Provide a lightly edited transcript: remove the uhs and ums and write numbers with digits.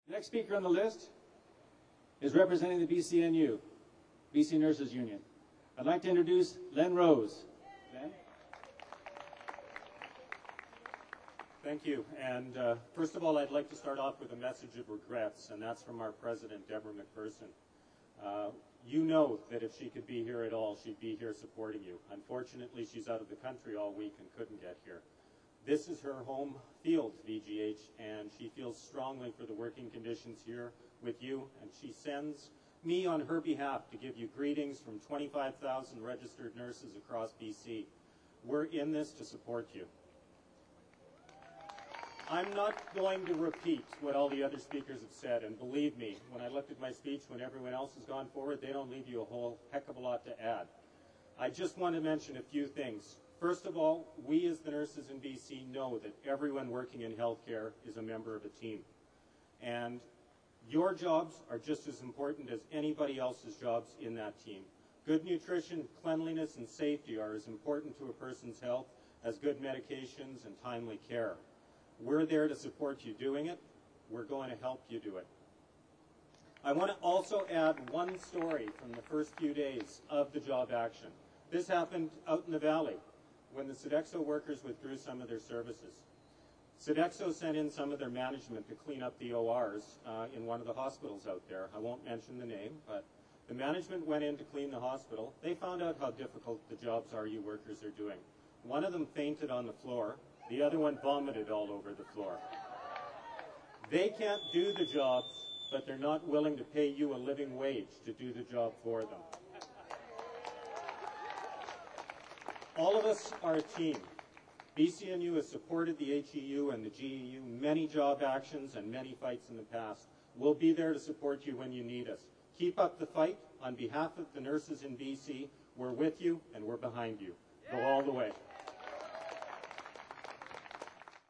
The next speaker on the list is representing the BCNU, BC Nurses Union. I'd like to introduce Len Rose. Len? Thank you. And first of all, I'd like to start off with a message of regrets, and that's from our president, Deborah McPherson. You know that if she could be here at all, she'd be here supporting you. Unfortunately, she's out of the country all week and couldn't get here. This is her home field, VGH, and she feels strongly for the working conditions here with you, and she sends me on her behalf to give you greetings from 25,000 registered nurses across BC. We're in this to support you. I'm not going to repeat what all the other speakers have said, and believe me, when I looked at my speech, when everyone else has gone forward, they don't leave you a whole heck of a lot to add. I just want to mention a few things. First of all, we as the nurses in BC know that everyone working in healthcare is a member of a team. And your jobs are just as important as anybody else's jobs in that team. Good nutrition, cleanliness, and safety are as important to a person's health as good medications and timely care. We're there to support you doing it. We're going to help you do it. I want to also add one story from the first few days of the job action. This happened out in the valley when the Sodexo workers withdrew some of their services. Sodexo sent in some of their management to clean up the ORs in one of the hospitals out there. I won't mention the name, but the management went in to clean the hospital. They found out how difficult the jobs RU workers are doing. One of them fainted on the floor. The other one vomited all over the floor. They can't do the jobs, but they're not willing to pay you a living wage to do the job for them. All of us are a team. BCNU has supported the HEU and the GEU many job actions and many fights in the past. We'll be there to support you when you need us. Keep up the fight. On behalf of the nurses in BC, we're with you and we're behind you. Go all the way.